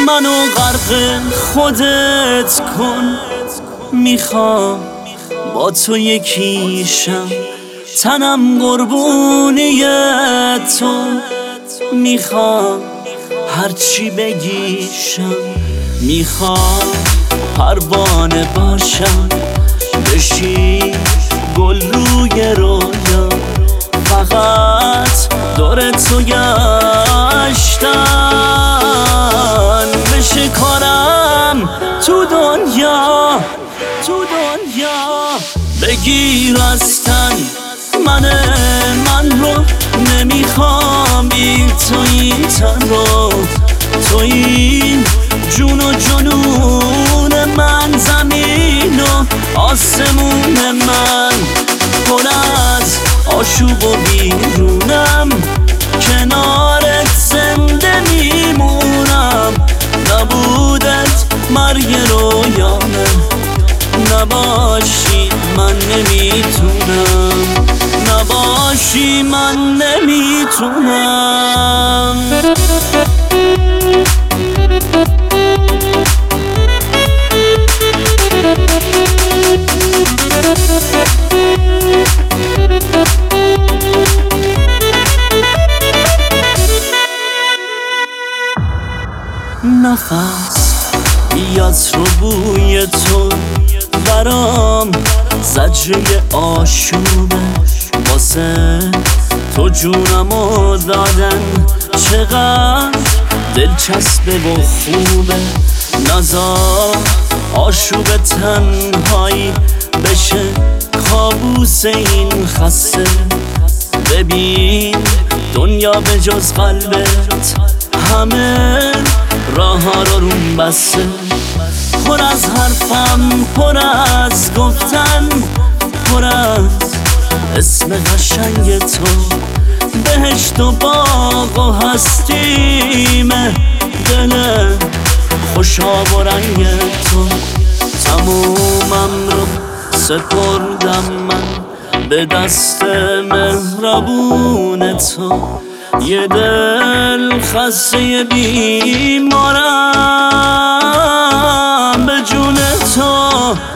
منو غرق خودت کن، میخوام با تو یکیشم، تنم قربونی تو، میخوام هرچی بگیشم، میخوام پروانه باشم، بشی گل روی رویا، فقط دور تو گشتن بشه کارم تو دنیا، تو دنیا. بگیر از تن من رو، نمیخوام بی تو این تن رو، تو این جون و جنون من، زمین و آسمون من، پر از آشوب و بیرونم، کنارت زنده میمونم، نبودت مرگ رویامه، نباشی من نمیتونم، نباشی من نمیتونم. نفس بیات رو بوی تو برام زجره آشوبه، واسه تو جونمو دادن چقدر دلچسبه و خوبه، نزار آشوب تنهایی بشه کابوس این خسته، ببین دنیا به جز قلبت همه راه ها رو روم بسته، پر از حرفم، پر از گفتن، پر از اسم قشنگ تو، بهشت و باغ و هستیمه، دل خوشا و رنگ تو، تمومم رو سپردم من به دست مهربون تو، یه دل خسته بیمارم به جون تو،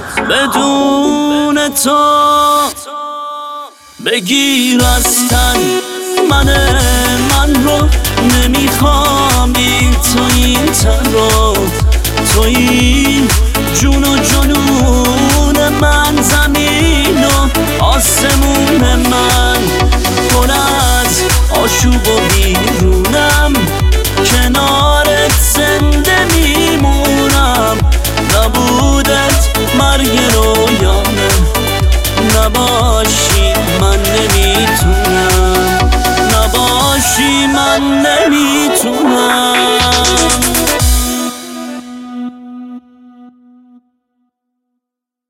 بدون تو. بگیر از تن من رو، نمیخوام بی تو این تن رو، تو این جون و جنون من، زمین و آسمون من، پر از آشوب و